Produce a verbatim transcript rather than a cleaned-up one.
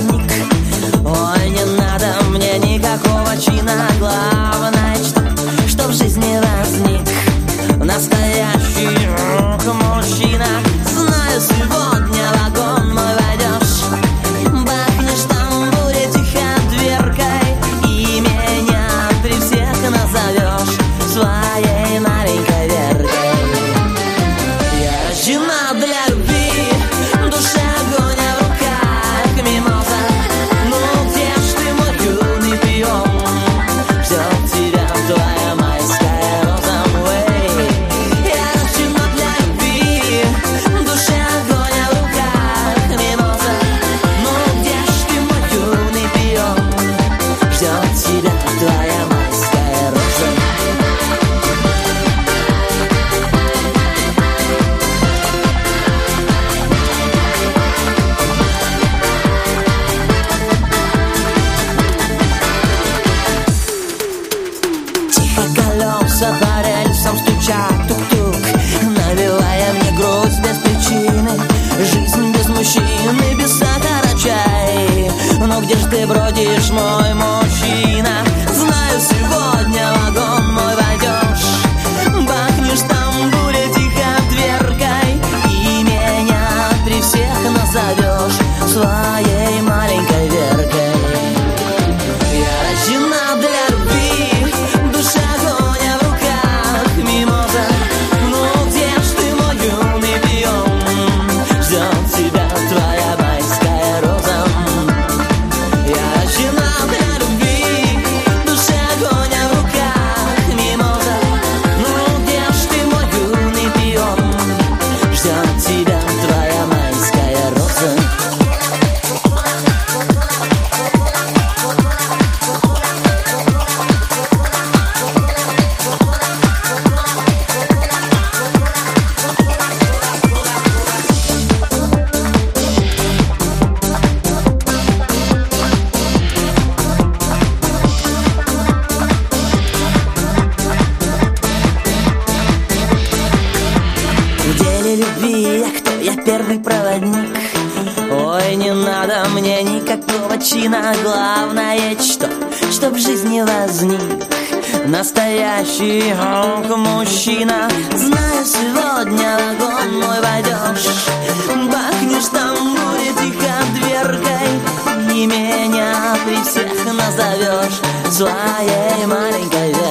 проводник. Ой, не надо мне никакого чина, главное, что, что в жизни возник настоящий мужчина. Знаю, сегодня в вагон мой войдешь, бахнешь тамбуре тихо дверкой и меня при всех назовешь своей маленькой Веркой. Я рождена для любви, душа огонь в руках, мимоза. Ну где ж ты, мой юный пион? Ждет тебя твоя майская роза. Я рождена для любви, душа огонь в руках, мимоза. Ну где ж ты, мой юный пион? Ждет тебя твоя майская роза. Тихо колеса по рельсам стучат, тук-тук, навевая мне грусть без причины. Жизнь без мужчины, без сахара чай. Но где ж ты бродишь, мой мужчина? Знаю, сегодня в вагон мой войдешь, бахнешь тамбуре тихо дверкой и меня при всех назовешь своей маленькой Веркой. Я рождена для любви, душа огонь в руках, мимоза. Ну где ж ты, мой юный пион? Ждет тебя твоя майская роза. Я рождена для любви, душа огонь в руках, мимоза. Ну где ж ты, мой юный пион? Ждет тебя твоя майская роза. В деле любви я кто? Я первый проводник. Ой, не надо мне никакого чина, главное, что, что в жизни возник настоящий мужчина. Знаю, сегодня в вагон мой войдешь, бахнешь тамбуре тихо дверкой и меня при всех назовешь своей маленькой Веркой.